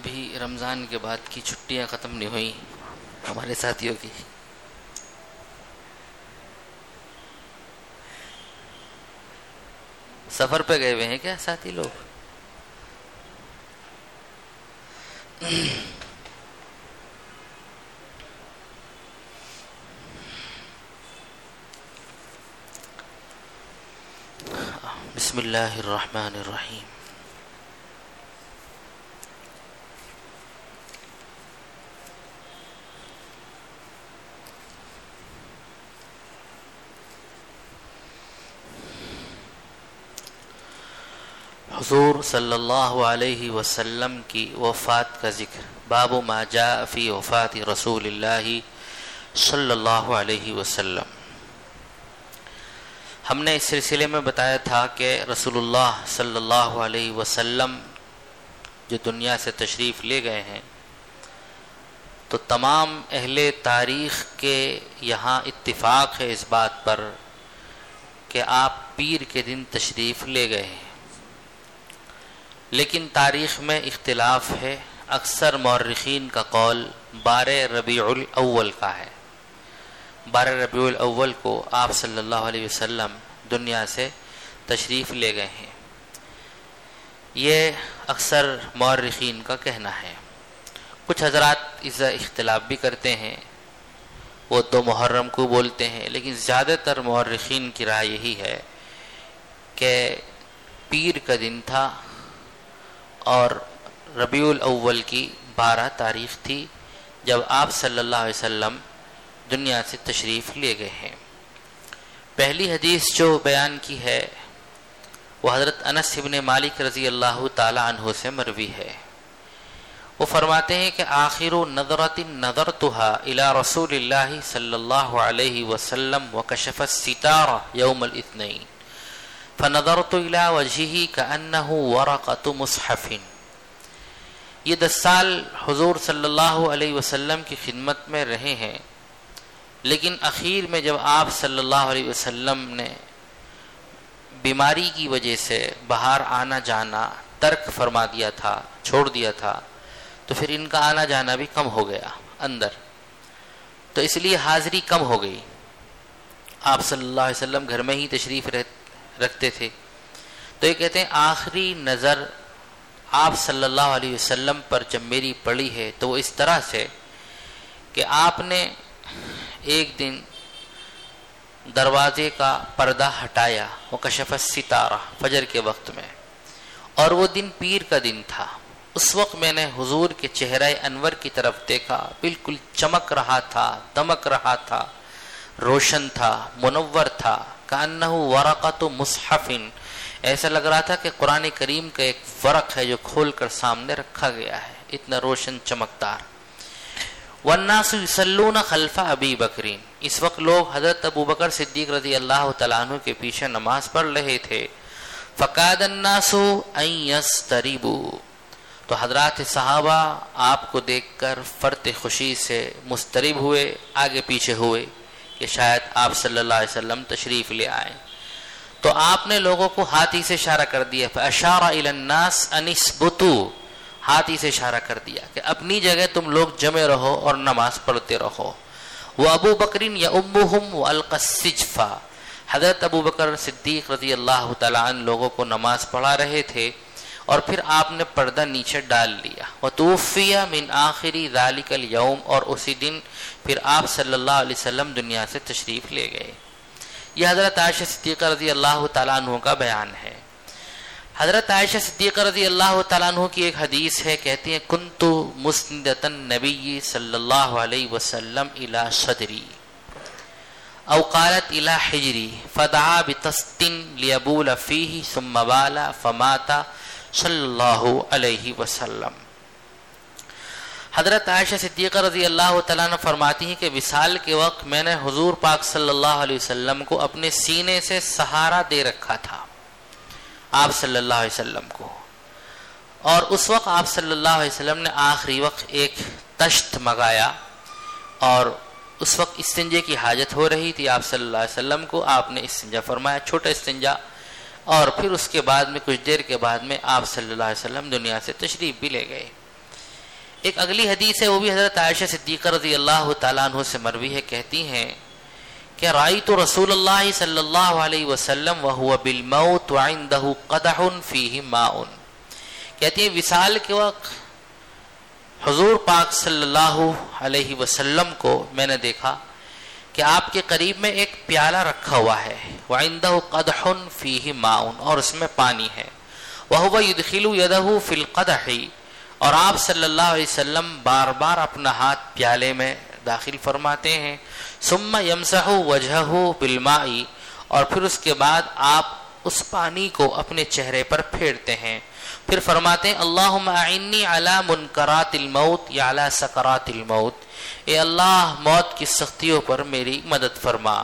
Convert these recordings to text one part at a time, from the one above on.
ابھی رمضان کے بعد کی چھٹیاں ختم نہیں ہوئی ہمارے ساتھیوں کی. سفر پہ گئے ہوئے ہیں کیا ساتھی لوگ؟ بسم اللہ الرحمن الرحیم. حضور صلی اللہ علیہ وسلم کی وفات کا ذکر. باب ما جاء فی وفات رسول اللہ صلی اللہ علیہ وسلم. ہم نے اس سلسلے میں بتایا تھا کہ رسول اللہ صلی اللہ علیہ وسلم جو دنیا سے تشریف لے گئے ہیں تو تمام اہل تاریخ کے یہاں اتفاق ہے اس بات پر کہ آپ پیر کے دن تشریف لے گئے ہیں. لیکن تاریخ میں اختلاف ہے. اکثر مورخین کا قول 12 ربیع الاول کا ہے. 12 ربیع الاول کو آپ صلی اللہ علیہ وسلم دنیا سے تشریف لے گئے ہیں. یہ اکثر مورخین کا کہنا ہے. کچھ حضرات اس اختلاف بھی کرتے ہیں، وہ 2 محرم کو بولتے ہیں، لیکن زیادہ تر مورخین کی رائے یہی ہے کہ پیر کا دن تھا اور ربیع الاول کی 12 تاریخ تھی جب آپ صلی اللہ علیہ وسلم دنیا سے تشریف لے گئے ہیں. پہلی حدیث جو بیان کی ہے وہ حضرت انس بن مالک رضی اللہ تعالی عنہ سے مروی ہے. وہ فرماتے ہیں کہ آخر نظرۃ نظرتها الى رسول اللہ صلی اللہ علیہ وسلم وکشف الستارہ یوم الاثنین فنظرت الى وجهه كأنه ورقة مصحف. یہ 10 سال حضور صلی اللہ علیہ وسلم کی خدمت میں رہے ہیں، لیکن اخیر میں جب آپ صلی اللہ علیہ وسلم نے بیماری کی وجہ سے باہر آنا جانا ترک فرما دیا تھا، چھوڑ دیا تھا، تو پھر ان کا آنا جانا بھی کم ہو گیا اندر، تو اس لیے حاضری کم ہو گئی. آپ صلی اللہ علیہ وسلم گھر میں ہی تشریف رکھتے تھے. تو یہ کہتے ہیں آخری نظر آپ صلی اللہ علیہ وسلم پر جب میری پڑی ہے تو وہ اس طرح سے کہ آپ نے ایک دن دروازے کا پردہ ہٹایا، وکشف الستارہ، فجر کے وقت میں، اور وہ دن پیر کا دن تھا. اس وقت میں نے حضور کے چہرہ انور کی طرف دیکھا، بالکل چمک رہا تھا، دمک رہا تھا، روشن تھا، منور تھا. کأنہ ورقۃ مصحف، ایسا لگ رہا تھا کہ قرآن کریم کا ایک ورق ہے جو کھول کر سامنے رکھا گیا ہے، اتنا روشن چمکدار. والناس یصلون خلف ابی بکر، اس وقت لوگ حضرت ابو بکر صدیق رضی اللہ تعالیٰ عنہ کے پیچھے نماز پڑھ رہے تھے. فقاد الناس ان یضطربوا، تو حضرات صحابہ آپ کو دیکھ کر فرط خوشی سے مضطرب ہوئے، آگے پیچھے ہوئے کہ شاید آپ صلی اللہ علیہ وسلم تشریف لے آئیں. تو آپ نے لوگوں کو ہاتھی سے اشارہ کر دیا، فاشار الی الناس ان اثبتوا، ہاتھی سے اشارہ کر دیا کہ اپنی جگہ تم لوگ جمع رہو اور نماز پڑھتے رہو. وابو بکر یؤمہم والقى السجف، حضرت ابو بکر صدیق رضی اللہ تعالیٰ عنہ لوگوں کو نماز پڑھا رہے تھے اور پھر آپ نے پردہ نیچے ڈال لیا. وتوفی من آخر ذلک اليوم، اور اسی دن پھر آپ صلی اللہ علیہ وسلم دنیا سے تشریف لے گئے. یہ حضرت عائشہ صدیقہ رضی اللہ تعالیٰ عنہ کا بیان ہے. حضرت عائشہ صدیقہ رضی اللہ تعالیٰ عنہ کی ایک حدیث ہے، کہتی ہیں کنت مسندۃ النبی صلی اللہ علیہ وسلم الی صدری او قالت الی حجری فدعا بطست لیبول فیہ ثم بال فمات صلی اللہ علیہ وسلم. حضرت عائشہ صدیقہ رضی اللہ تعالیٰ عنہ فرماتی ہیں کہ وصال کے وقت میں نے حضور پاک صلی اللہ علیہ وسلم کو اپنے سینے سے سہارا دے رکھا تھا، آپ صلی اللہ علیہ وسلم کو، اور اس وقت آپ صلی اللہ علیہ وسلم نے آخری وقت ایک تشت منگایا اور اس وقت استنجے کی حاجت ہو رہی تھی آپ صلی اللہ علیہ وسلم کو. آپ نے استنجا فرمایا، چھوٹا استنجا، اور پھر اس کے بعد میں کچھ دیر کے بعد میں آپ صلی اللہ علیہ وسلم دنیا سے تشریف بھی لے گئے. ایک اگلی حدیث ہے، وہ بھی حضرت عائشہ صدیقہ رضی اللہ تعالیٰ عنہ سے مروی ہے، کہتی ہیں کہ رأیت رسول اللہ صلی اللہ علیہ وسلم وہو بالموت وعندہ قدح فیہ ماء، کہتی ہیں وصال کے وقت حضور پاک صلی اللہ علیہ وسلم کو میں نے دیکھا کہ آپ کے قریب میں ایک پیالہ رکھا ہوا ہے، وعندہ قدح فیہ ماء، اور اس میں پانی ہے، وہو یدخل یدہ فی القدح، اور آپ صلی اللہ علیہ وسلم بار بار اپنا ہاتھ پیالے میں داخل فرماتے ہیں، ثم یمسح وجہہ بالماء، اور پھر اس کے بعد آپ اس پانی کو اپنے چہرے پر پھیرتے ہیں، پھر فرماتے ہیں اللہم اعنی علی منکرات الموت یا علی سکرات الموت، اے اللہ موت کی سختیوں پر میری مدد فرما۔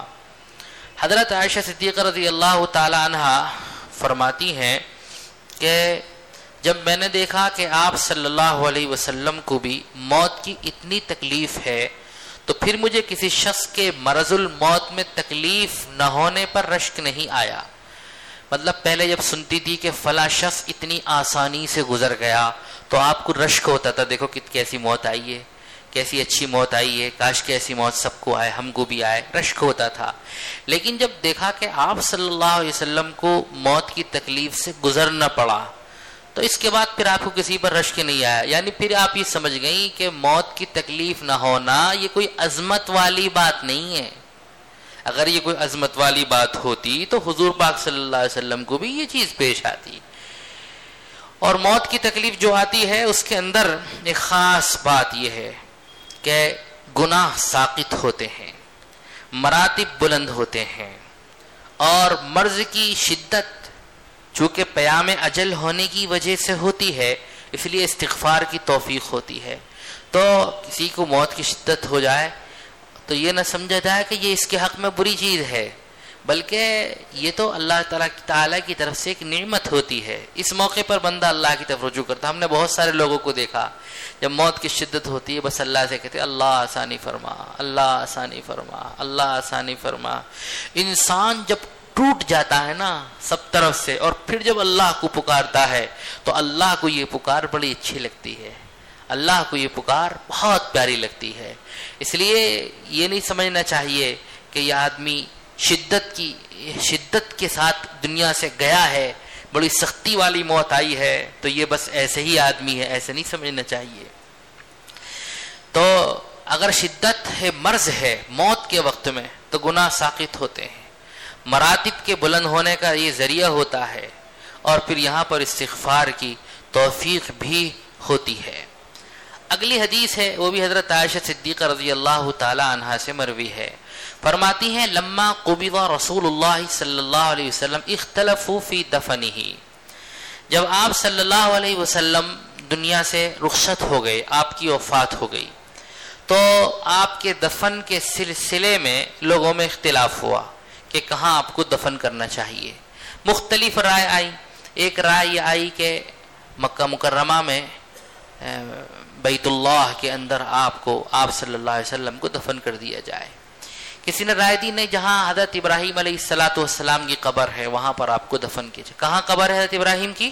حضرت عائشہ صدیقہ رضی اللہ تعالی عنہ فرماتی ہیں کہ جب میں نے دیکھا کہ آپ صلی اللہ علیہ وسلم کو بھی موت کی اتنی تکلیف ہے، تو پھر مجھے کسی شخص کے مرض الموت میں تکلیف نہ ہونے پر رشک نہیں آیا۔ مطلب پہلے جب سنتی تھی کہ فلاں شخص اتنی آسانی سے گزر گیا تو آپ کو رشک ہوتا تھا، دیکھو کیسی موت آئی ہے، کیسی اچھی موت آئی ہے، کاش کیسی موت سب کو آئے، ہم کو بھی آئے، رشک ہوتا تھا۔ لیکن جب دیکھا کہ آپ صلی اللہ علیہ وسلم کو موت کی تکلیف سے گزرنا پڑا، تو اس کے بعد پھر آپ کو کسی پر رشک نہیں آیا، یعنی پھر آپ یہ سمجھ گئیں کہ موت کی تکلیف نہ ہونا یہ کوئی عظمت والی بات نہیں ہے۔ اگر یہ کوئی عظمت والی بات ہوتی تو حضور پاک صلی اللہ علیہ وسلم کو بھی یہ چیز پیش آتی۔ اور موت کی تکلیف جو آتی ہے اس کے اندر ایک خاص بات یہ ہے کہ گناہ ساقط ہوتے ہیں، مراتب بلند ہوتے ہیں، اور مرض کی شدت چونکہ پیام اجل ہونے کی وجہ سے ہوتی ہے، اس لیے استغفار کی توفیق ہوتی ہے۔ تو کسی کو موت کی شدت ہو جائے تو یہ نہ سمجھا جائے کہ یہ اس کے حق میں بری چیز ہے، بلکہ یہ تو اللہ تعالیٰ کی طرف سے ایک نعمت ہوتی ہے۔ اس موقع پر بندہ اللہ کی طرف رجوع کرتا۔ ہم نے بہت سارے لوگوں کو دیکھا جب موت کی شدت ہوتی ہے بس اللہ سے کہتے اللہ آسانی فرما، اللہ آسانی فرما، اللہ آسانی فرما۔ انسان جب ٹوٹ جاتا ہے نا سب طرف سے، اور پھر جب اللہ کو پکارتا ہے تو اللہ کو یہ پکار بڑی اچھی لگتی ہے، اللہ کو یہ پکار بہت پیاری لگتی ہے۔ اس لیے یہ نہیں سمجھنا چاہیے کہ یہ آدمی شدت کے ساتھ دنیا سے گیا ہے، بڑی سختی والی موت آئی ہے تو یہ بس ایسے ہی آدمی ہے، ایسے نہیں سمجھنا چاہیے۔ تو اگر شدت ہے، مرض ہے موت کے وقت میں، تو گناہ ساقط ہوتے ہیں، مراتب کے بلند ہونے کا یہ ذریعہ ہوتا ہے، اور پھر یہاں پر استغفار کی توفیق بھی ہوتی ہے۔ اگلی حدیث ہے، وہ بھی حضرت عائشہ صدیقہ رضی اللہ تعالی عنہا سے مروی ہے، فرماتی ہیں لما قبض رسول اللہ صلی اللہ علیہ وسلم اختلفوا فی دفنہ، جب آپ صلی اللہ علیہ وسلم دنیا سے رخصت ہو گئے، آپ کی وفات ہو گئی، تو آپ کے دفن کے سلسلے میں لوگوں میں اختلاف ہوا کہ کہاں آپ کو دفن کرنا چاہیے۔ مختلف رائے آئی۔ ایک رائے یہ آئی کہ مکہ مکرمہ میں بیت اللہ کے اندر آپ صلی اللہ علیہ وسلم کو دفن کر دیا جائے۔ کسی نے رائے دی نہیں، جہاں حضرت ابراہیم علیہ السلام کی قبر ہے وہاں پر آپ کو دفن کیا جائے۔ کہاں قبر ہے حضرت ابراہیم کی؟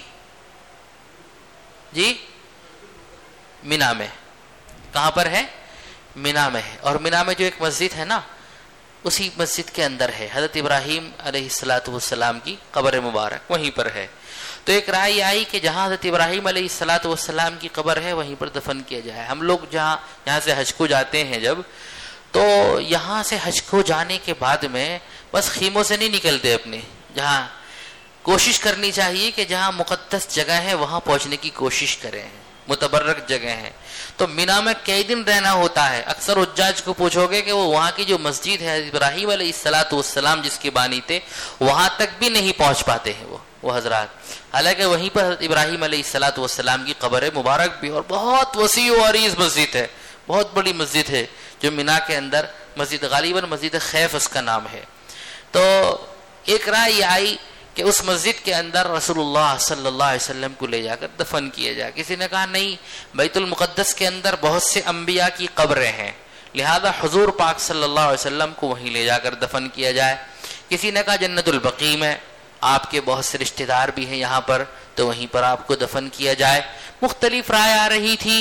جی مینا میں۔ کہاں پر ہے؟ مینا میں ہے، اور مینا میں جو ایک مسجد ہے نا اسی مسجد کے اندر ہے حضرت ابراہیم علیہ السلام کی قبر مبارک، وہیں پر ہے۔ تو ایک رائے آئی کہ جہاں حضرت ابراہیم علیہ السلام کی قبر ہے وہیں پر دفن کیا جائے۔ ہم لوگ یہاں سے حج کو جاتے ہیں جب، تو یہاں سے حج کو جانے کے بعد میں بس خیموں سے نہیں نکلتے اپنے، جہاں کوشش کرنی چاہیے کہ جہاں مقدس جگہ ہے وہاں پہنچنے کی کوشش کریں، متبرک جگہ ہیں۔ تو مینا میں کئی دن رہنا ہوتا ہے۔ اکثر حجاج کو پوچھو گے کہ وہ وہاں کی جو مسجد ہے ابراہیم علیہ السلام جس کے بانی تھے وہاں تک بھی نہیں پہنچ پاتے ہیں وہ حضرات، حالانکہ وہیں پر حضرت ابراہیم علیہ السلام کی قبر مبارک بھی، اور بہت وسیع و عریض مسجد ہے، بہت بڑی مسجد ہے جو مینا کے اندر مسجد، غالباً مسجد خیف اس کا نام ہے۔ تو ایک رائے یہ آئی کہ اس مسجد کے اندر رسول اللہ صلی اللہ علیہ وسلم کو لے جا کر دفن کیا جائے۔ کسی نے کہا نہیں، بیت المقدس کے اندر بہت سے انبیاء کی قبریں ہیں، لہذا حضور پاک صلی اللہ علیہ وسلم کو وہیں لے جا کر دفن کیا جائے۔ کسی نے کہا جنت البقیع میں آپ کے بہت سے رشتہ دار بھی ہیں یہاں پر، تو وہیں پر آپ کو دفن کیا جائے۔ مختلف رائے آ رہی تھی۔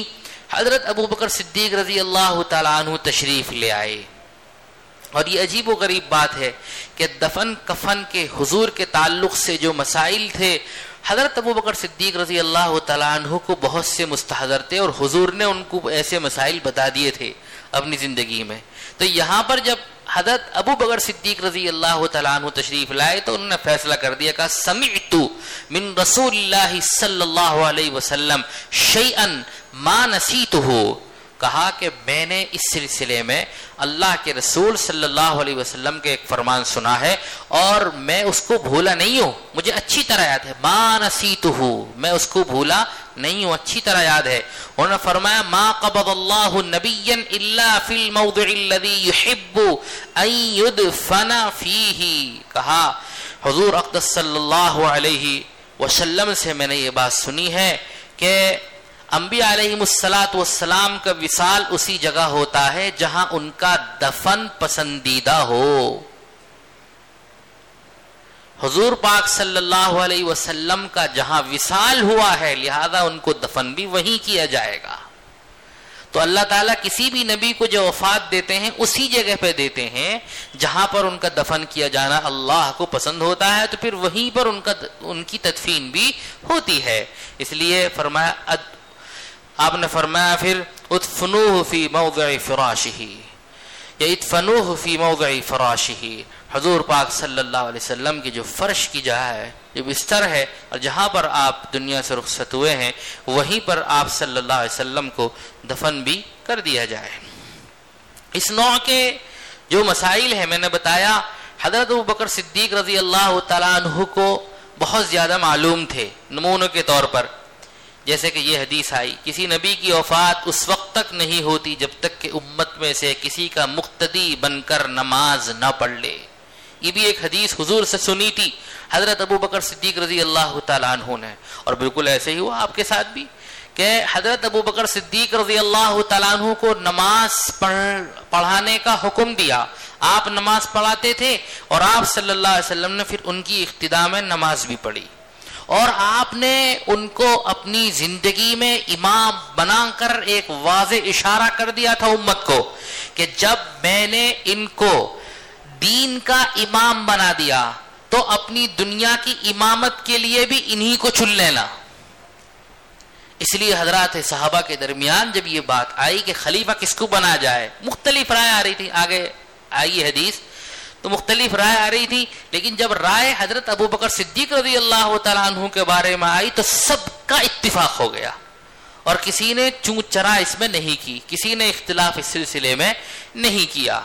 حضرت ابو بکر صدیق رضی اللہ تعالیٰ عنہ تشریف لے آئے. اور یہ عجیب و غریب بات ہے کہ دفن کفن کے حضور کے تعلق سے جو مسائل تھے حضرت ابو بکر صدیق رضی اللہ تعالیٰ عنہ کو بہت سے مستحضر تھے اور حضور نے ان کو ایسے مسائل بتا دیے تھے اپنی زندگی میں. تو یہاں پر جب حضرت ابو بکر صدیق رضی اللہ تعالیٰ عنہ تشریف لائے تو انہوں نے فیصلہ کر دیا کہ سمعت من رسول اللہ صلی اللہ علیہ وسلم شیئا ما نسیتہ، کہا کہ میں نے اس سلسلے میں اللہ کے رسول صلی اللہ علیہ وسلم کے ایک فرمان سنا ہے اور میں اس کو بھولا نہیں ہوں، مجھے اچھی طرح یاد ہے. ما نسیتہ، میں اس کو بھولا نہیں ہوں، اچھی طرح یاد ہے. انہوں نے فرمایا ما قبض اللہ نبیا الا فی الموضع الذی یحب ان یدفن فیہ، کہا حضور اقدس صلی اللہ علیہ وسلم سے میں نے یہ بات سنی ہے کہ انبیاء علیہم السلام کا وصال اسی جگہ ہوتا ہے جہاں ان کا دفن پسندیدہ ہو. حضور پاک صلی اللہ علیہ وسلم کا جہاں وصال ہوا ہے لہذا ان کو دفن بھی وہیں کیا جائے گا. تو اللہ تعالیٰ کسی بھی نبی کو جو وفات دیتے ہیں اسی جگہ پہ دیتے ہیں جہاں پر ان کا دفن کیا جانا اللہ کو پسند ہوتا ہے، تو پھر وہیں پر ان کی تدفین بھی ہوتی ہے. اس لیے فرمایا آپ نے فرمایا پھر ادفنوہ فی موضع فراشہ یا ادفنوہ فی موضع فراشہ، حضور پاک صلی اللہ علیہ وسلم کی جو فرش کی جگہ ہے، جو بستر ہے اور جہاں پر آپ دنیا سے رخصت ہوئے ہیں وہیں پر آپ صلی اللہ علیہ وسلم کو دفن بھی کر دیا جائے. اس نوع کے جو مسائل ہیں میں نے بتایا حضرت ابو بکر صدیق رضی اللہ تعالیٰ عنہ کو بہت زیادہ معلوم تھے. نمونوں کے طور پر جیسے کہ یہ حدیث آئی کسی نبی کی وفات اس وقت تک نہیں ہوتی جب تک کہ امت میں سے کسی کا مقتدی بن کر نماز نہ پڑھ لے. یہ بھی ایک حدیث حضور سے سنی تھی حضرت ابو بکر صدیق رضی اللہ تعالیٰ عنہ نے، اور بالکل ایسے ہی ہوا آپ کے ساتھ بھی کہ حضرت ابو بکر صدیق رضی اللہ تعالیٰ عنہ کو نماز پڑھانے کا حکم دیا. آپ نماز پڑھاتے تھے اور آپ صلی اللہ علیہ وسلم نے پھر ان کی اقتداء میں نماز بھی پڑھی، اور آپ نے ان کو اپنی زندگی میں امام بنا کر ایک واضح اشارہ کر دیا تھا امت کو کہ جب میں نے ان کو دین کا امام بنا دیا تو اپنی دنیا کی امامت کے لیے بھی انہی کو چن لینا. اس لیے حضرات صحابہ کے درمیان جب یہ بات آئی کہ خلیفہ کس کو بنا جائے، مختلف رائے آ رہی تھی، آگے آئی حدیث تو مختلف رائے آ رہی تھی، لیکن جب رائے حضرت ابو بکر صدیق رضی اللہ تعالیٰ عنہ کے بارے میں آئی تو سب کا اتفاق ہو گیا اور کسی نے چون چرا اس میں نہیں کی، کسی نے اختلاف اس سلسلے میں نہیں کیا.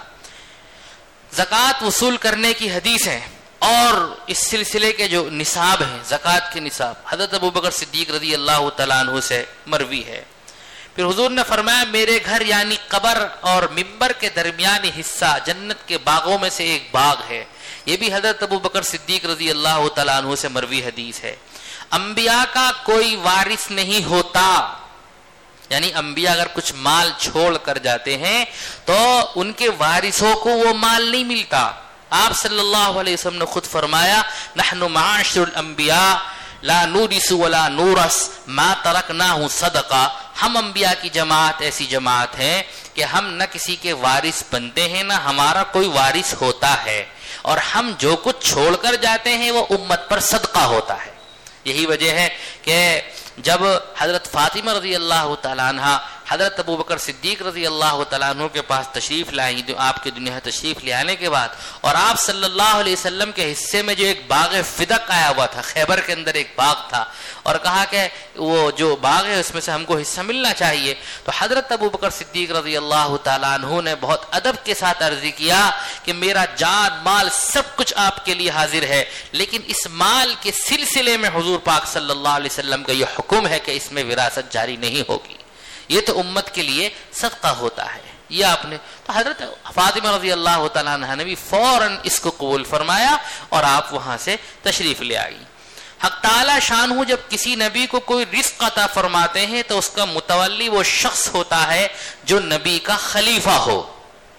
زکوٰۃ وصول کرنے کی حدیث ہے اور اس سلسلے کے جو نصاب ہیں زکوٰۃ کے نصاب حضرت ابو بکر صدیق رضی اللہ تعالیٰ عنہ سے مروی ہے. پھر حضور نے فرمایا میرے گھر یعنی قبر اور ممبر کے درمیانی حصہ جنت کے باغوں میں سے ایک باغ ہے. یہ بھی حضرت ابو بکر صدیق رضی اللہ تعالیٰ عنہ سے مروی حدیث ہے. انبیاء کا کوئی وارث نہیں ہوتا، یعنی انبیاء اگر کچھ مال چھوڑ کر جاتے ہیں تو ان کے وارثوں کو وہ مال نہیں ملتا. آپ صلی اللہ علیہ وسلم نے خود فرمایا نحن معاشر الانبیاء لا نورث ولا نورث ما ترکناہ صدقہ، ہم انبیاء کی جماعت ایسی جماعت ہے کہ ہم نہ کسی کے وارث بنتے ہیں نہ ہمارا کوئی وارث ہوتا ہے، اور ہم جو کچھ چھوڑ کر جاتے ہیں وہ امت پر صدقہ ہوتا ہے. یہی وجہ ہے کہ جب حضرت فاطمہ رضی اللہ تعالیٰ عنہ حضرت ابو بکر صدیق رضی اللہ تعالیٰ عنہ کے پاس تشریف لائیں آپ کے دنیا تشریف لے آنے کے بعد، اور آپ صلی اللہ علیہ وسلم کے حصے میں جو ایک باغ فدق آیا ہوا تھا، خیبر کے اندر ایک باغ تھا، اور کہا کہ وہ جو باغ ہے اس میں سے ہم کو حصہ ملنا چاہیے، تو حضرت ابو بکر صدیق رضی اللہ تعالیٰ عنہ نے بہت ادب کے ساتھ عرض کیا کہ میرا جان مال سب کچھ آپ کے لیے حاضر ہے، لیکن اس مال کے سلسلے میں حضور پاک صلی اللہ علیہ وسلم کا یہ حکم ہے کہ اس میں وراثت جاری نہیں ہوگی، یہ تو امت کے لیے صدقہ ہوتا ہے. یہ آپ نے تو حضرت فاطمہ رضی اللہ تعالیٰ عنہ نے بھی فوراً اس کو قبول فرمایا اور آپ وہاں سے تشریف لے آئی. حق تعالی شانہ جب کسی نبی کو کوئی رزق عطا فرماتے ہیں تو اس کا متولی وہ شخص ہوتا ہے جو نبی کا خلیفہ ہو.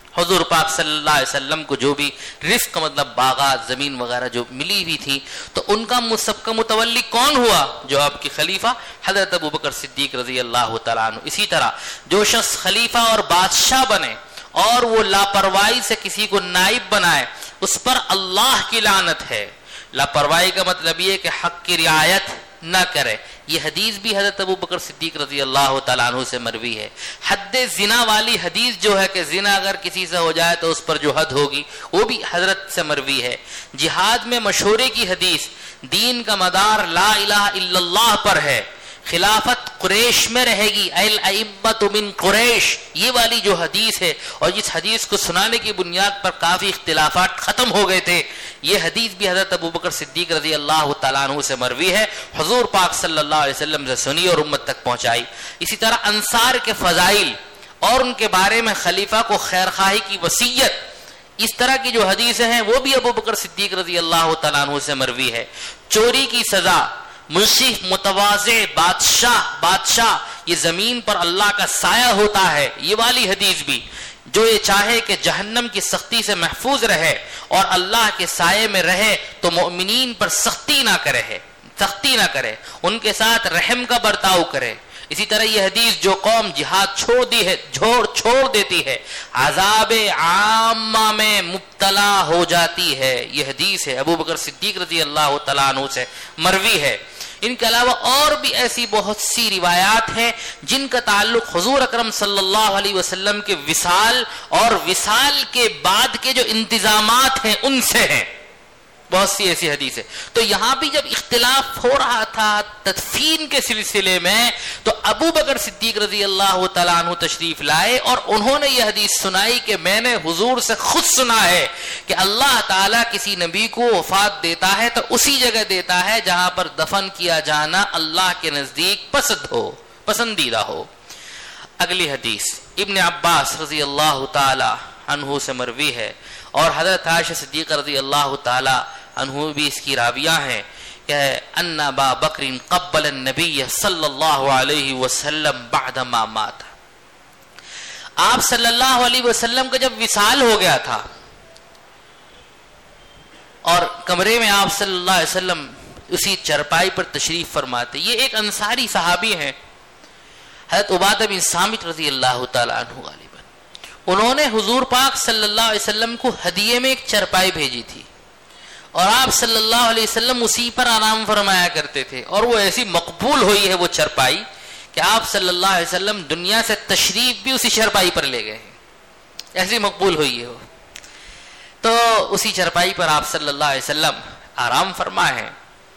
حضور پاک صلی اللہ علیہ وسلم کو جو بھی رزق مطلب باغات زمین وغیرہ جو ملی ہوئی تھی تو ان کا سب کا متولی کون ہوا؟ جو آپ کے خلیفہ حضرت ابوبکر صدیق رضی اللہ تعالیٰ عنہ. اسی طرح جو شخص خلیفہ اور بادشاہ بنے اور وہ لاپرواہی سے کسی کو نائب بنائے اس پر اللہ کی لعنت ہے. لاپرواہی کا مطلب یہ کہ حق کی رعایت نہ کرے. یہ حدیث بھی حضرت ابوبکر صدیق رضی اللہ تعالیٰ عنہ سے مروی ہے. حد زنا والی حدیث جو ہے کہ زنا اگر کسی سے ہو جائے تو اس پر جو حد ہوگی وہ بھی حضرت سے مروی ہے. جہاد میں مشورے کی حدیث، دین کا مدار لا الہ الا اللہ پر ہے، خلافت قریش میں رہے گی، الائمۃ من قریش، یہ والی جو حدیث ہے اور جس حدیث کو سنانے کی بنیاد پر کافی اختلافات ختم ہو گئے تھے، یہ حدیث بھی حضرت ابوبکر صدیق رضی اللہ تعالیٰ عنہ سے مروی ہے. حضور پاک صلی اللہ علیہ وسلم سے سنی اور امت تک پہنچائی. اسی طرح انصار کے فضائل اور ان کے بارے میں خلیفہ کو خیرخواہی کی وصیت، اس طرح کی جو حدیثیں ہیں وہ بھی ابوبکر صدیق رضی اللہ تعالیٰ عنہ سے مروی ہے. چوری کی سزا، منصف متواضع بادشاہ یہ زمین پر اللہ کا سایہ ہوتا ہے، یہ والی حدیث بھی. جو یہ چاہے کہ جہنم کی سختی سے محفوظ رہے اور اللہ کے سائے میں رہے تو مومنین پر سختی نہ کرے، ان کے ساتھ رحم کا برتاؤ کرے. اسی طرح یہ حدیث جو قوم جہاد چھوڑ دیتی ہے عذاب عامہ میں مبتلا ہو جاتی ہے، یہ حدیث ہے ابوبکر صدیق رضی اللہ تعالیٰ عنہ سے مروی ہے. ان کے علاوہ اور بھی ایسی بہت سی روایات ہیں جن کا تعلق حضور اکرم صلی اللہ علیہ وسلم کے وصال اور وصال کے بعد کے جو انتظامات ہیں ان سے ہیں. بہت سی ایسی حدیث ہے. تو یہاں بھی جب اختلاف ہو رہا تھا تدفین کے سلسلے میں تو ابو بکر صدیق رضی اللہ تعالیٰ عنہ تشریف لائے اور انہوں نے یہ حدیث سنائی کہ میں نے حضور سے خود سنا ہے کہ اللہ تعالیٰ کسی نبی کو وفات دیتا ہے تو اسی جگہ دیتا ہے جہاں پر دفن کیا جانا اللہ کے نزدیک پسندیدہ ہو. اگلی حدیث ابن عباس رضی اللہ تعالیٰ عنہ سے مروی ہے اور حضرت عائشہ صدیقہ رضی اللہ تعالیٰ عنہ بھی اس کی راویہ ہیں کہ ان ابا بکر قبل النبی صلی اللہ علیہ وسلم بعد ما مات. آپ صلی اللہ علیہ وسلم کا جب وصال ہو گیا تھا اور کمرے میں آپ صلی اللہ علیہ وسلم اسی چرپائی پر تشریف فرماتے. یہ ایک انصاری صحابی ہیں حضرت عبادہ بن صامت رضی اللہ تعالیٰ عنہ غالباً. انہوں نے حضور پاک صلی اللہ علیہ وسلم کو ہدیے میں ایک چرپائی بھیجی تھی اور آپ صلی اللہ علیہ وسلم اسی پر آرام فرمایا کرتے تھے اور وہ ایسی مقبول ہوئی ہے وہ چرپائی کہ آپ صلی اللہ علیہ وسلم دنیا سے تشریف بھی اسی چرپائی پر لے گئے ہیں. ایسی مقبول ہوئی ہے وہ. تو اسی چرپائی پر آپ صلی اللہ علیہ وسلم آرام فرما ہے.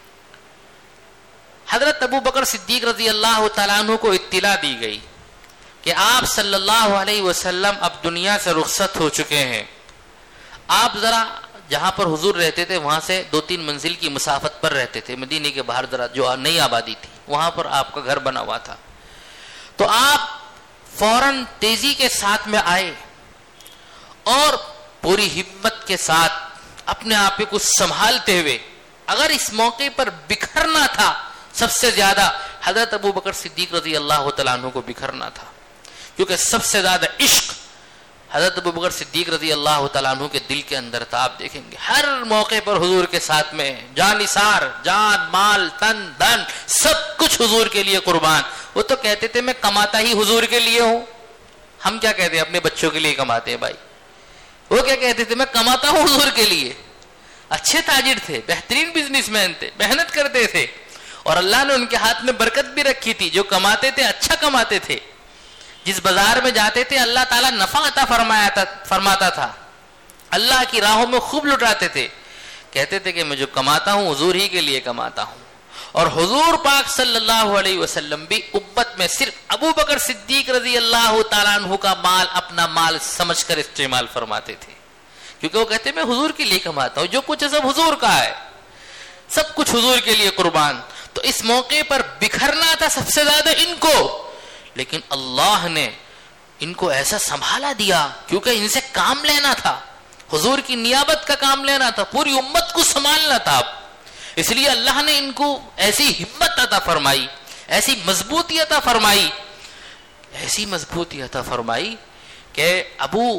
حضرت ابو بکر صدیق رضی اللہ تعالیٰ عنہ کو اطلاع دی گئی کہ آپ صلی اللہ علیہ وسلم اب دنیا سے رخصت ہو چکے ہیں. آپ ذرا جہاں پر حضور رہتے تھے وہاں سے 2-3 منزل کی مسافت پر رہتے تھے، مدینے کے باہر ذرا جو نئی آبادی تھی وہاں پر آپ کا گھر بنا ہوا تھا. تو آپ فوراً تیزی کے ساتھ میں آئے اور پوری ہمت کے ساتھ اپنے آپ کو سنبھالتے ہوئے، اگر اس موقع پر بکھرنا تھا سب سے زیادہ حضرت ابو بکر صدیق رضی اللہ تعالیٰ عنہ کو بکھرنا تھا، کیونکہ سب سے زیادہ عشق حضرت ابو بکر صدیق رضی اللہ تعالیٰ عنہ کے دل کے اندر تھا. آپ دیکھیں گے ہر موقع پر حضور کے ساتھ میں جان نثار، جان مال تن دھن سب کچھ حضور کے لیے قربان. وہ تو کہتے تھے میں کماتا ہی حضور کے لیے ہوں. ہم کیا کہتے ہیں اپنے بچوں کے لیے کماتے ہیں بھائی. وہ کیا کہتے تھے میں کماتا ہوں حضور کے لیے. اچھے تاجر تھے، بہترین بزنس مین تھے، محنت کرتے تھے اور اللہ نے ان کے ہاتھ میں برکت بھی رکھی تھی. جو کماتے تھے اچھا کماتے تھے. جس بازار میں جاتے تھے اللہ تعالیٰ نفع عطا فرماتا تھا. اللہ کی راہوں میں خوب لٹاتے تھے. کہتے تھے کہ میں جو کماتا ہوں حضور ہی کے لیے کماتا ہوں. اور حضور پاک صلی اللہ علیہ وسلم بھی امت میں صرف ابو بکر صدیق رضی اللہ تعالیٰ عنہ کا مال اپنا مال سمجھ کر استعمال فرماتے تھے، کیونکہ وہ کہتے میں حضور کے لیے کماتا ہوں، جو کچھ ہے سب حضور کا ہے، سب کچھ حضور کے لیے قربان. تو اس موقع پر بکھرنا تھا سب سے زیادہ ان کو، لیکن اللہ نے ان کو ایسا سنبھالا دیا کیونکہ ان سے کام لینا تھا، حضور کی نیابت کا کام لینا تھا، پوری امت کو سنبھالنا تھا. اس لیے اللہ نے ان کو ایسی ہمت عطا فرمائی، ایسی مضبوطی عطا فرمائی کہ ابو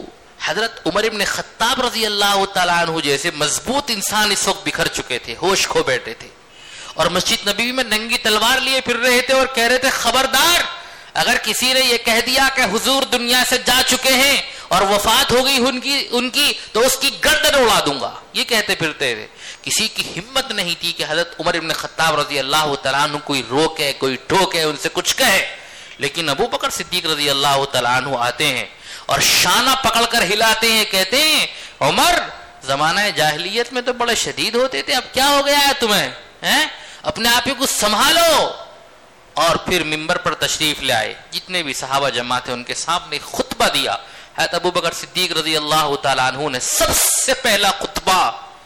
حضرت عمر ابن خطاب رضی اللہ تعالیٰ عنہ جیسے مضبوط انسان اس وقت بکھر چکے تھے، ہوش کھو بیٹھے تھے، اور مسجد نبوی میں ننگی تلوار لیے پھر رہے تھے اور کہہ رہے تھے خبردار اگر کسی نے یہ کہہ دیا کہ حضور دنیا سے جا چکے ہیں اور وفات ہو گئی ان کی تو اس کی گردن اڑا دوں گا، یہ کہتے پھرتے تھے. کسی کی ہمت نہیں تھی کہ حضرت عمر ابن خطاب رضی اللہ تعالیٰ عنہ کوئی روکے کوئی ٹوکے ان سے کچھ کہے. لیکن ابو بکر صدیق رضی اللہ تعالیٰ عنہ آتے ہیں اور شانہ پکڑ کر ہلاتے ہیں، کہتے ہیں عمر زمانہ جاہلیت میں تو بڑے شدید ہوتے تھے، اب کیا ہو گیا ہے تمہیں، اپنے آپ ہی کو سنبھالو. اور پھر ممبر پر تشریف لے آئے، جتنے بھی صحابہ جمع تھے ان کے سامنے خطبہ دیا. حضرت ابو بکر صدیق رضی اللہ تعالیٰ عنہ نے سب سے پہلا خطبہ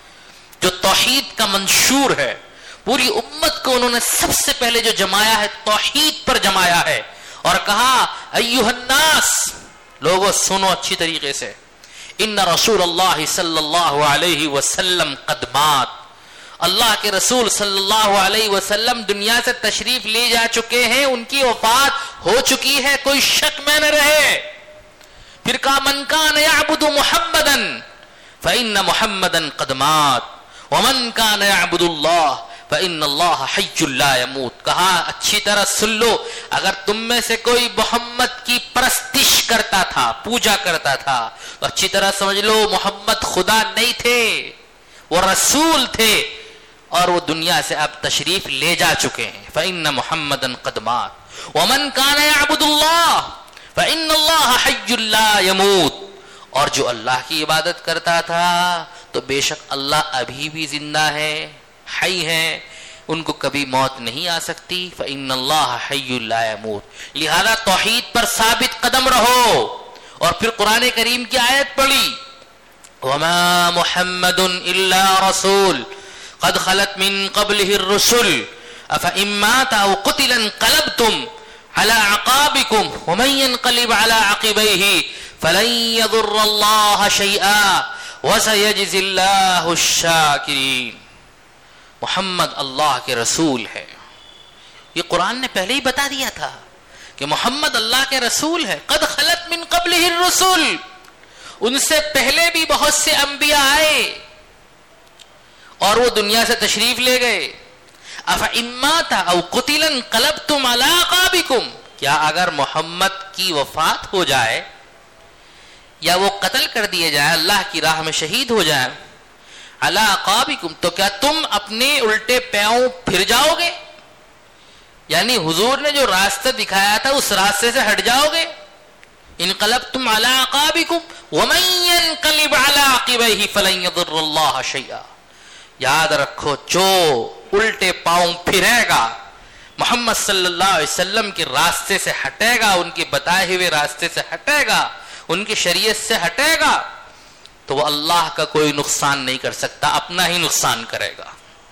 جو توحید کا منشور ہے، پوری امت کو انہوں نے سب سے پہلے جو جمایا ہے توحید پر جمایا ہے، اور کہا ایھا الناس، لوگوں سنو اچھی طریقے سے، ان رسول اللہ صلی اللہ علیہ وسلم قد مات، اللہ کے رسول صلی اللہ علیہ وسلم دنیا سے تشریف لے جا چکے ہیں، ان کی وفات ہو چکی ہے، کوئی شک میں نہ رہے. پھر کہا من کان یعبد محمدا فإن محمدا قد مات ومن کان یعبد اللہ فإن اللہ حی لا يموت. کہا اچھی طرح سن لو، اگر تم میں سے کوئی محمد کی پرستش کرتا تھا، پوجا کرتا تھا، تو اچھی طرح سمجھ لو محمد خدا نہیں تھے، وہ رسول تھے، اور وہ دنیا سے اب تشریف لے جا چکے ہیں. فإن محمدا قد مات ومن کان یعبد اللہ فإن اللہ حی لا يموت. اور جو اللہ کی عبادت کرتا تھا تو بے شک اللہ ابھی بھی زندہ ہے، حی ہے، ان کو کبھی موت نہیں آ سکتی. فإن اللہ حی لا يموت. لہذا توحید پر ثابت قدم رہو. اور پھر قرآن کریم کی آیت پڑھی وما محمد الا رسول قد خلت من قبله الرسل افإن مات او قتل انقلبتم على عقابكم ومن ينقلب على عقبيه فلن يضر الله شيئا وسيجزي الله الشاكرين. محمد اللہ کے رسول ہے، یہ قرآن نے پہلے ہی بتا دیا تھا کہ محمد اللہ کے رسول ہے. قد خلت من قبله الرسل، ان سے پہلے بھی بہت سے انبیاء آئے اور وہ دنیا سے تشریف لے گئے. افإن مات او قتل انقلبتم على عقابكم، کیا اگر محمد کی وفات ہو جائے یا وہ قتل کر دیے جائے، اللہ کی راہ میں شہید ہو جائے، علی عقابکم، تو کیا تم اپنے الٹے پیاؤں پھر جاؤ گے؟ یعنی حضور نے جو راستہ دکھایا تھا اس راستے سے ہٹ جاؤ گے. انقلبتم علی عقابکم ومن ينقلب علی عقبیہ فلن یضر اللہ شیئا. یاد رکھو جو الٹے پاؤں پھرے گا، محمد صلی اللہ علیہ وسلم کے راستے سے ہٹے گا، ان کے بتائے ہوئے راستے سے ہٹے گا، ان کی شریعت سے ہٹے گا، تو وہ اللہ کا کوئی نقصان نہیں کر سکتا، اپنا ہی نقصان کرے گا.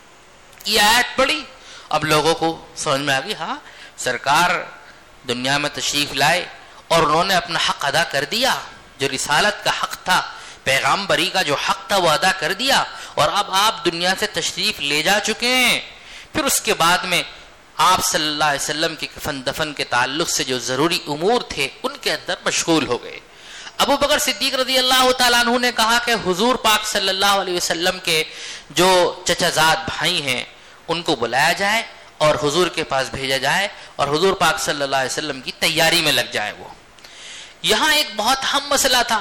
یہ آیت پڑھی، اب لوگوں کو سمجھ میں آ گئی ہاں سرکار دنیا میں تشریف لائے اور انہوں نے اپنا حق ادا کر دیا، جو رسالت کا حق تھا، پیغامبری کا جو حق تھا وہ ادا کر دیا، اور اب آپ دنیا سے تشریف لے جا چکے ہیں. پھر اس کے بعد میں آپ صلی اللہ علیہ وسلم کے کفن دفن کے تعلق سے جو ضروری امور تھے ان کے اندر مشغول ہو گئے. ابو بکر صدیق رضی اللہ تعالیٰ عنہ نے کہا کہ حضور پاک صلی اللہ علیہ وسلم کے جو چچا زاد بھائی ہیں ان کو بلایا جائے اور حضور کے پاس بھیجا جائے اور حضور پاک صلی اللہ علیہ وسلم کی تیاری میں لگ جائے. وہ یہاں ایک بہت اہم مسئلہ تھا،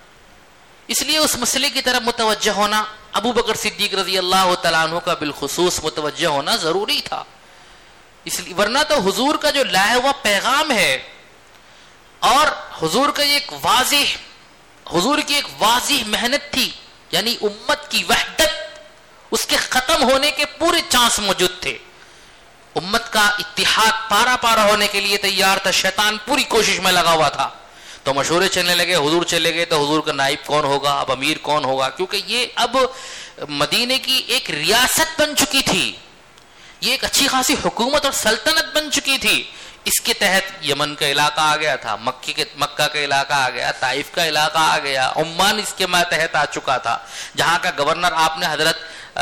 اس لیے اس مسئلے کی طرف متوجہ ہونا ابو بکر صدیق رضی اللہ تعالیٰ عنہ کا بالخصوص متوجہ ہونا ضروری تھا. اس لیے ورنہ تو حضور کا جو لایا ہوا پیغام ہے اور حضور کا ایک واضح، حضور کی ایک واضح محنت تھی، یعنی امت کی وحدت، اس کے ختم ہونے کے پورے چانس موجود تھے. امت کا اتحاد پارا پارا ہونے کے لیے تیار تھا، شیطان پوری کوشش میں لگا ہوا تھا. تو مشورے چلنے لگے، حضور چلے گئے تو حضور کا نائب کون ہوگا، اب امیر کون ہوگا، کیونکہ یہ اب مدینے کی ایک ریاست بن چکی تھی، یہ ایک اچھی خاصی حکومت اور سلطنت بن چکی تھی. اس کے تحت یمن کا علاقہ آ گیا تھا، مکہ کا علاقہ آ گیا، طائف کا علاقہ آ گیا، عمان اس کے تحت آ چکا تھا، جہاں کا گورنر آپ نے حضرت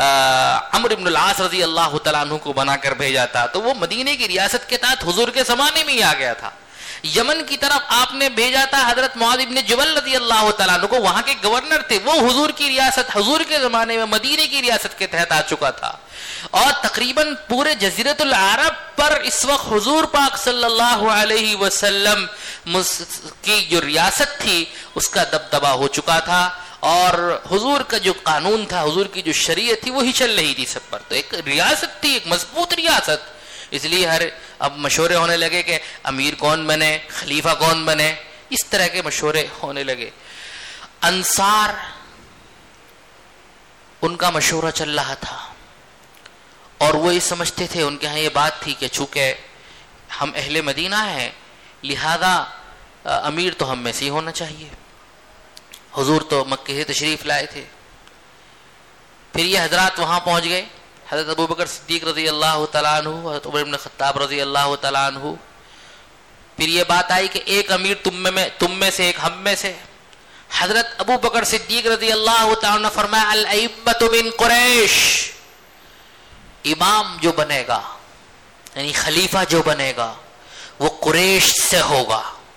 عمرو بن العاص رضی اللہ تعالیٰ عنہ کو بنا کر بھیجا تھا. تو وہ مدینے کی ریاست کے تحت حضور کے زمانے میں ہی آ گیا تھا. یمن کی طرف آپ نے بھیجا تھا حضرت معاذ ابن جبل رضی اللہ تعالیٰ عنہ کو، وہاں کے گورنر تھے، وہ حضور کی ریاست، حضور کے زمانے میں مدینے کی ریاست کے تحت آ چکا تھا، اور تقریباً پورے جزیرۃ العرب پر اس وقت حضور پاک صلی اللہ علیہ وسلم کی جو ریاست تھی اس کا دبدبہ ہو چکا تھا، اور حضور کا جو قانون تھا، حضور کی جو شریعت تھی وہی چل رہی تھی سب پر. تو ایک ریاست تھی، ایک مضبوط ریاست. اس لیے اب مشورے ہونے لگے کہ امیر کون بنے، خلیفہ کون بنے، اس طرح کے مشورے ہونے لگے. انصار ان کا مشورہ چل رہا تھا، اور وہ یہ سمجھتے تھے، ان کے ہاں یہ بات تھی کہ چونکہ ہم اہل مدینہ ہیں لہذا امیر تو ہم میں سے ہی ہونا چاہیے. حضور تو مکے سے تشریف لائے تھے. پھر یہ حضرات وہاں پہنچ گئے، حضرت ابو بکر صدیق رضی اللہ تعالیٰ عنہ، حضرت عمر بن خطاب رضی اللہ تعالیٰ عنہ. پھر یہ بات آئی کہ ایک امیر تم میں سے، ایک ہم میں سے. حضرت ابو بکر صدیق رضی اللہ تعالیٰ عنہ فرمایا الائمۃ من قریش، امام جو بنے گا یعنی خلیفہ جو بنے گا وہ قریش سے ہوگا.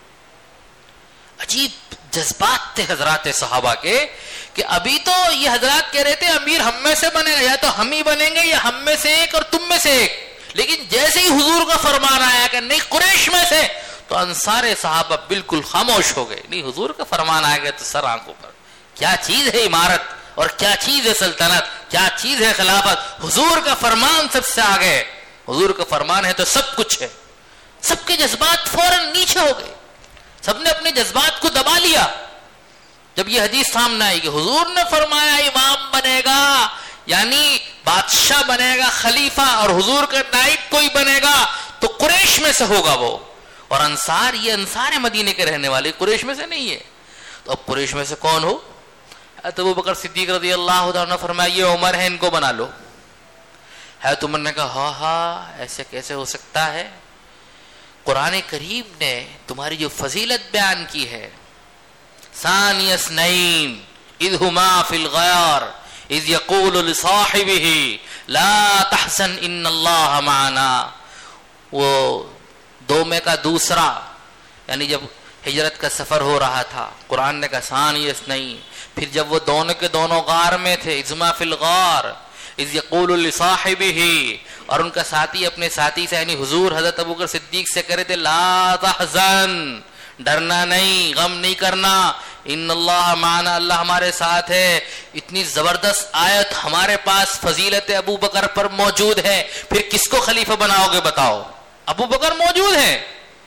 عجیب جذبات تھے حضرات صحابہ کے کہ ابھی تو یہ حضرات کہہ رہے تھے امیر ہم میں سے بنے گا، یا تو ہم ہی بنیں گے یا ہم میں سے ایک اور تم میں سے ایک. لیکن جیسے ہی حضور کا فرمان آیا کہ نہیں قریش میں سے، تو انصار صحابہ بالکل خاموش ہو گئے. نہیں، حضور کا فرمان آیا گیا تو سر آنکھوں پر. کیا چیز ہے عمارت اور کیا چیز ہے سلطنت، کیا چیز ہے خلافت. حضور کا فرمان سب سے آگے. حضور کا فرمان ہے تو سب کچھ ہے. سب کے جذبات فوراً نیچے ہو گئے، سب نے اپنے جذبات کو دبا لیا. جب یہ حدیث سامنے آئی کہ حضور نے فرمایا امام بنے گا یعنی بادشاہ بنے گا، خلیفہ، اور حضور کا نائب کوئی بنے گا تو قریش میں سے ہوگا وہ. اور انصار، یہ انصار مدینے کے رہنے والے، قریش میں سے نہیں ہے. تو اب قریش میں سے کون ہو؟ ابو بکر صدیق رضی اللہ عنہ نے فرمایا یہ عمر ہے، ان کو بنا لو. حضرت عمر نے کہا ہاں ایسے کیسے ہو سکتا ہے؟ قرآن کریم نے تمہاری جو فضیلت بیان کی ہے، ثانی اثنین اذ ہما فی الغار اذ یقول لصاحبہ لا تحزن ان اللہ معنا، وہ دو میں کا دوسرا، یعنی جب ہجرت کا سفر ہو رہا تھا قرآن نے کہا ثانی اثنین. پھر جب وہ دونوں کے دونوں غار میں تھے، اذ ہما فی الغار اذ یقول لصاحبہ، اور ان کا ساتھی اپنے ساتھی سے یعنی حضور حضرت ابوبکر صدیق سے کہہ رہے تھے لا تحزن، ڈرنا نہیں، غم نہیں کرنا، ان اللہ معنا، اللہ ہمارے ساتھ ہے. اتنی زبردست آیت ہمارے پاس فضیلت ابو بکر پر موجود ہے، پھر کس کو خلیفہ بناؤ گے بتاؤ؟ ابو بکر موجود ہیں.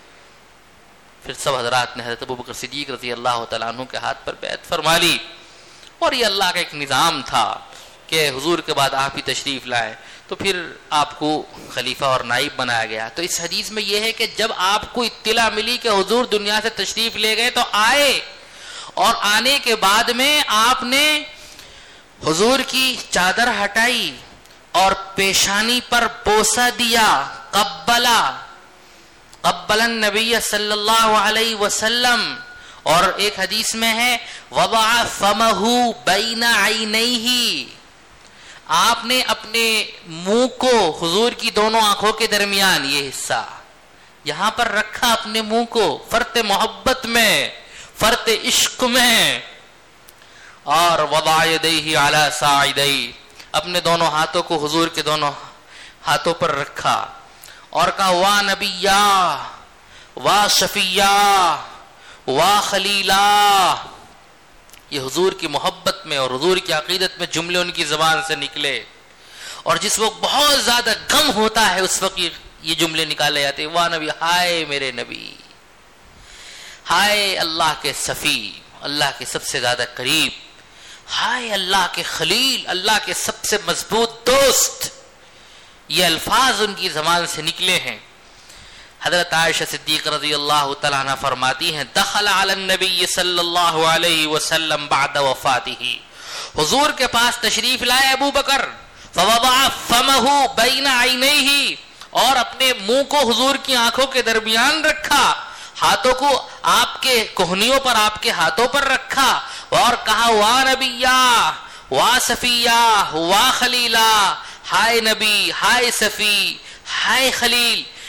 پھر سب حضرات نے حضرت ابوبکر صدیق رضی اللہ تعالیٰ عنہ کے ہاتھ پر بیعت فرما لی. اور یہ اللہ کا ایک نظام تھا کہ حضور کے بعد آپ ہی تشریف لائے تو پھر آپ کو خلیفہ اور نائب بنایا گیا. تو اس حدیث میں یہ ہے کہ جب آپ کو اطلاع ملی کہ حضور دنیا سے تشریف لے گئے تو آئے، اور آنے کے بعد میں آپ نے حضور کی چادر ہٹائی اور پیشانی پر بوسہ دیا، قبل النبی صلی اللہ علیہ وسلم. اور ایک حدیث میں ہے وضع فمہ بین عینیہ، آپ نے اپنے منہ کو حضور کی دونوں آنکھوں کے درمیان یہ حصہ یہاں پر رکھا، اپنے منہ کو فرط محبت میں، فرط عشق میں. اور وضع یدیہ علی ساعدیہ، اپنے دونوں ہاتھوں کو حضور کے دونوں ہاتھوں پر رکھا اور کہا وا نبیہ وا شفیہ وا خلیلہ. یہ حضور کی محبت میں اور حضور کی عقیدت میں جملے ان کی زبان سے نکلے، اور جس وقت بہت زیادہ غم ہوتا ہے اس وقت یہ جملے نکالے جاتے، وا نبی، ہائے میرے نبی، ہائے اللہ کے صفی، اللہ کے سب سے زیادہ قریب، ہائے اللہ کے خلیل، اللہ کے سب سے مضبوط دوست. یہ الفاظ ان کی زبان سے نکلے ہیں. حضرت عائشہ صدیق رضی اللہ تعالیٰ عنہ فرماتی ہیں دخل علی النبی صلی اللہ علیہ وسلم بعد وفاتہ، حضور کے پاس تشریف لائے ابو بکر، فوضع فمہ بین عینیہ، اور اپنے منہ کو حضور کی آنکھوں کے درمیان رکھا، ہاتھوں کو آپ کے کوہنیوں پر، آپ کے ہاتھوں پر رکھا، اور کہا وا نبیہ وا صفیہ وا خلیلہ، ہائے نبی، ہائے صفی، ہائے خلیل.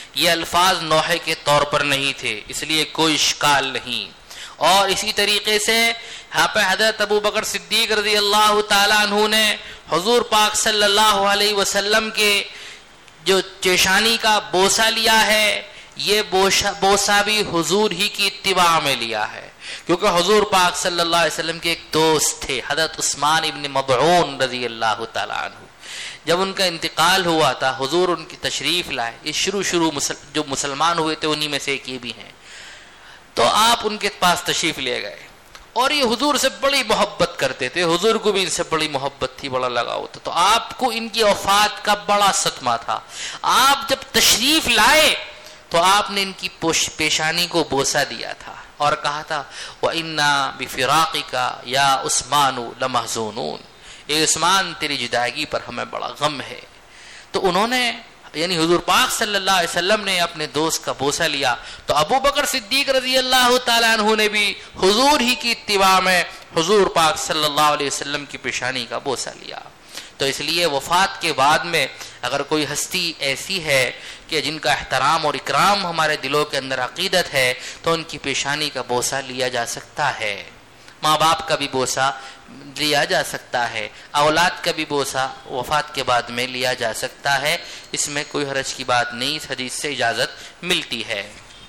یہ الفاظ نوحے کے طور پر نہیں تھے، اس لیے کوئی اشکال نہیں. اور اسی طریقے سے یہاں پہ حضرت ابو بکر صدیق رضی اللہ تعالیٰ عنہ نے حضور پاک صلی اللہ علیہ وسلم کے جو چیشانی کا بوسہ لیا ہے، یہ بوسہ بھی حضور ہی کی اتباع میں لیا ہے، کیونکہ حضور پاک صلی اللہ علیہ وسلم کے ایک دوست تھے حضرت عثمان ابن مضعون رضی اللہ تعالیٰ عنہ. جب ان کا انتقال ہوا تھا حضور ان کی تشریف لائے، یہ شروع جو مسلمان ہوئے تھے انہی میں سے ایک یہ بھی ہیں، تو آپ ان کے پاس تشریف لے گئے اور یہ حضور سے بڑی محبت کرتے تھے، حضور کو بھی ان سے بڑی محبت تھی، بڑا لگاؤ تھا. تو آپ کو ان کی وفات کا بڑا صدمہ تھا. آپ جب تشریف لائے تو آپ نے ان کی پیشانی کو بوسہ دیا تھا اور کہا تھا وَإِنَّا بِفِرَاقِكَ يَا عُثْمَانُ لَمَحْزُونُونَ، اے عثمان تیری جدائیگی پر ہمیں بڑا غم ہے. تو انہوں نے یعنی حضور پاک صلی اللہ علیہ وسلم نے اپنے دوست کا بوسہ لیا، تو ابو بکر صدیق رضی اللہ تعالیٰ عنہ نے بھی حضور ہی کی اتباع میں حضور پاک صلی اللہ علیہ وسلم کی پیشانی کا بوسہ لیا. تو اس لیے وفات کے بعد میں اگر کوئی ہستی ایسی ہے کہ جن کا احترام اور اکرام ہمارے دلوں کے اندر عقیدت ہے تو ان کی پیشانی کا بوسہ لیا جا سکتا ہے. ماں باپ کا بھی بوسہ لیا جا سکتا ہے، اولاد کا بھی بوسہ وفات کے بعد میں لیا جا سکتا ہے، اس میں کوئی حرج کی بات نہیں، اس حدیث سے اجازت ملتی ہے.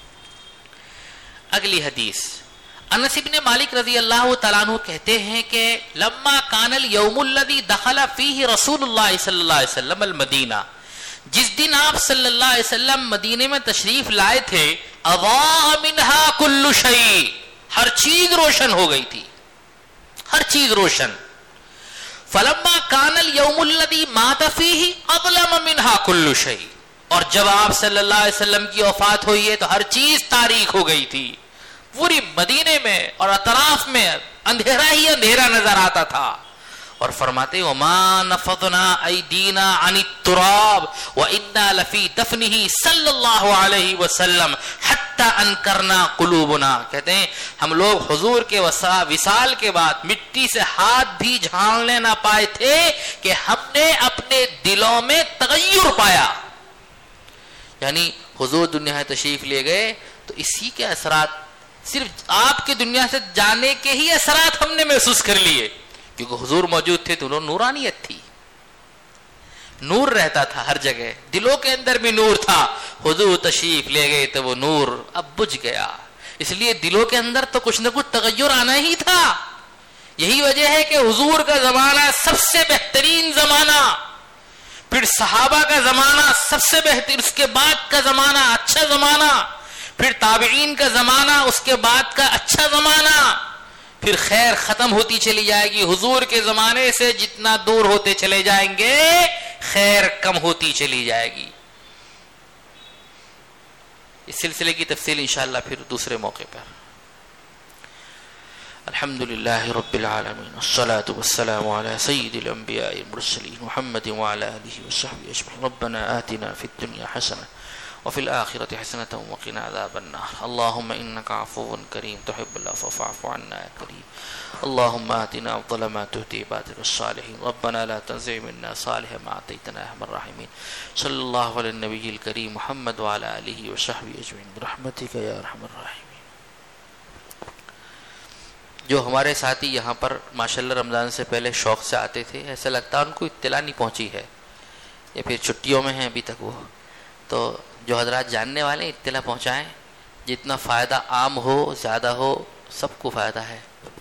اگلی حدیث انس ابن مالک رضی اللہ تعالیٰ عنہ کہتے ہیں کہ لما کان الیوم الذی دخل فیہ رسول اللہ صلی اللہ علیہ وسلم المدینہ، جس دن آپ صلی اللہ علیہ وسلم مدینے میں تشریف لائے تھے، اضاء منہا کل شیء، ہر چیز روشن ہو گئی تھی، ہر چیز روشن. فلما کان الیوم الذی مات فیہ اظلم منہا کل شیء، اور جب آپ صلی اللہ علیہ وسلم کی وفات ہوئی ہے تو ہر چیز تاریک ہو گئی تھی، پوری مدینے میں اور اطراف میں اندھیرا ہی اندھیرا نظر آتا تھا. اور فرماتے وما نفضنا ایدینا عن التراب وانا لفی دفنہ صلی اللہ علیہ وسلم حتی انکرنا قلوبنا، کہتے ہیں ہم لوگ حضور کے وصال کے بعد مٹی سے ہاتھ بھی جھاڑنے نہ پائے تھے کہ ہم نے اپنے دلوں میں تغیر پایا. یعنی حضور دنیا تشریف لے گئے تو اسی کے اثرات، صرف آپ کی دنیا سے جانے کے ہی اثرات ہم نے محسوس کر لیے، کیونکہ حضور موجود تھے تو انہوں نورانیت تھی، نور رہتا تھا ہر جگہ، دلوں کے اندر بھی نور تھا. حضور تشریف لے گئے تو وہ نور اب بجھ گیا، اس لیے دلوں کے اندر تو کچھ نہ کچھ تغیر آنا ہی تھا. یہی وجہ ہے کہ حضور کا زمانہ سب سے بہترین زمانہ، پھر صحابہ کا زمانہ سب سے بہتر، اس کے بعد کا زمانہ اچھا زمانہ، پھر تابعین کا زمانہ، اس کے بعد کا اچھا زمانہ، پھر خیر ختم ہوتی چلی جائے گی. حضور کے زمانے سے جتنا دور ہوتے چلے جائیں گے خیر کم ہوتی چلی جائے گی. اس سلسلے کی تفصیل انشاءاللہ پھر دوسرے موقع پر. الحمدللہ رب العالمین والصلاة والسلام علی سید الانبیاء والمرسلین محمد وعلی آلہ وصحبہ اجمعین. ربنا آتنا فی الدنیا حسنہ وفي الآخرة حسنة وقنا عذاب النار. اللهم إنك عفو كريم تحب العفو فاعف عنا يا كريم. اللهم آتنا أفضل ما تؤتي عبادك الصالحين. ربنا لا تنزع منا صالح ما أعطيتنا يا أرحم الراحمين. صلى الله على النبي الكريم محمد وعلى آله وصحبه أجمعين برحمتك يا أرحم الراحمين. جو ہمارے ساتھی یہاں پر ماشاءاللہ رمضان سے پہلے شوق سے آتے تھے، ایسا لگتا ان کو اطلاع نہیں پہنچی ہے یا پھر چھٹیوں میں ہیں ابھی تک وہ، تو جو حضرات جاننے والے اطلاع پہنچائیں، جتنا فائدہ عام ہو زیادہ ہو، سب کو فائدہ ہے.